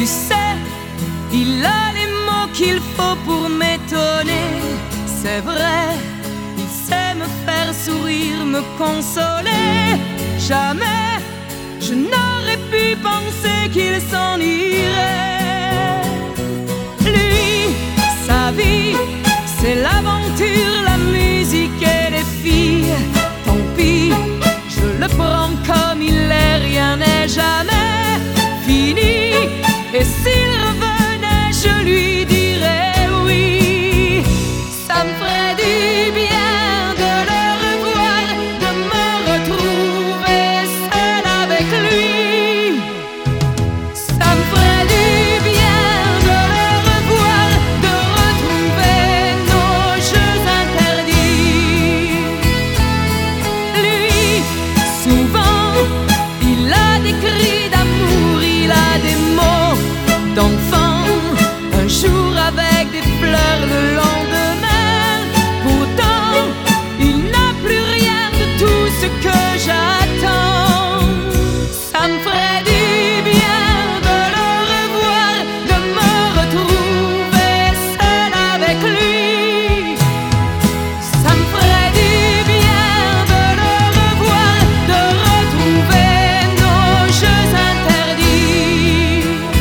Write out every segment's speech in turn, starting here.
Tu sais, il a les mots qu'il faut pour m'étonner. C'est vrai, il sait me faire sourire, me consoler. Jamais je n'aurais pu penser qu'il s'en irait. Lui, sa vie, c'est l'aventure, la musique et les filles. Tant pis, je le prends comme il est, rien n'est jamais fini. Et s'il revenait, je lui dirais oui. Ça me ferait du bien de le revoir, de me retrouver seul avec lui. Ça me ferait du bien de le revoir, de retrouver nos jeux interdits. Lui, souvent, il a des cris d'amour, il a des mots d'enfant, un jour avec des fleurs, le lendemain. Pourtant, il n'a plus rien de tout ce que j'attends. Ça me ferait du bien de le revoir, de me retrouver seul avec lui. Ça me ferait du bien de le revoir, de retrouver nos jeux interdits.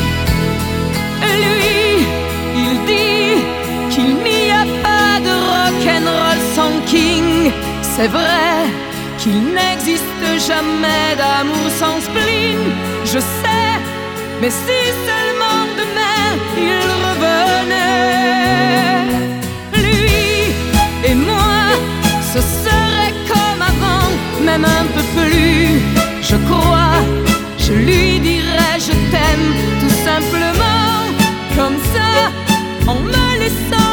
Lui, il dit qu'il n'y a pas de rock'n'roll sans King. C'est vrai qu'il n'existe jamais d'amour sans spleen. Je sais, mais si seulement demain il revenait. Lui et moi, ce serait comme avant, même un peu plus. Je crois, je lui dirais je t'aime tout simplement, comme ça, en me laissant